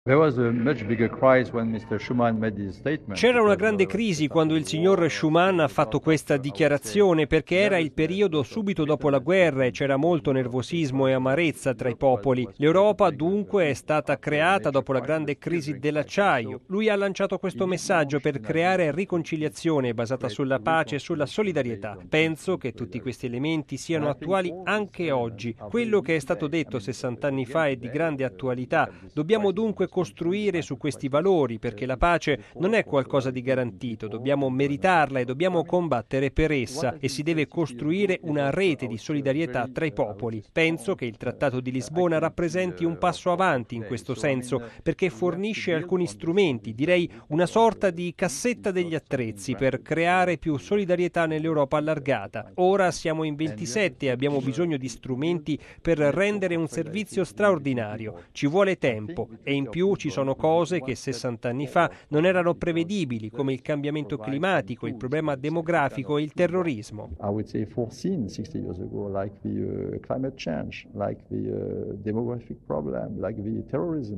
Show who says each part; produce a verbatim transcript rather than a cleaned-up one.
Speaker 1: C'era una grande crisi quando il signor Schuman ha fatto questa dichiarazione, perché era il periodo subito dopo la guerra e c'era molto nervosismo e amarezza tra i popoli. L'Europa dunque è stata creata dopo la grande crisi dell'acciaio. Lui ha lanciato questo messaggio per creare riconciliazione basata sulla pace e sulla solidarietà. Penso che tutti questi elementi siano attuali anche oggi. Quello che è stato detto sessanta anni fa è di grande attualità. Dobbiamo dunque costruire su questi valori, perché la pace non è qualcosa di garantito, dobbiamo meritarla e dobbiamo combattere per essa e si deve costruire una rete di solidarietà tra i popoli. Penso che il Trattato di Lisbona rappresenti un passo avanti in questo senso, perché fornisce alcuni strumenti, direi una sorta di cassetta degli attrezzi per creare più solidarietà nell'Europa allargata. Ora siamo in ventisette e abbiamo bisogno di strumenti per rendere un servizio straordinario. Ci vuole tempo e in più ci sono cose che sessanta anni fa non erano prevedibili, come il cambiamento climatico, il problema demografico e il terrorismo.
Speaker 2: I would say foreseen sixty years ago, like the uh, climate change, like the uh, demographic problem, like the terrorism.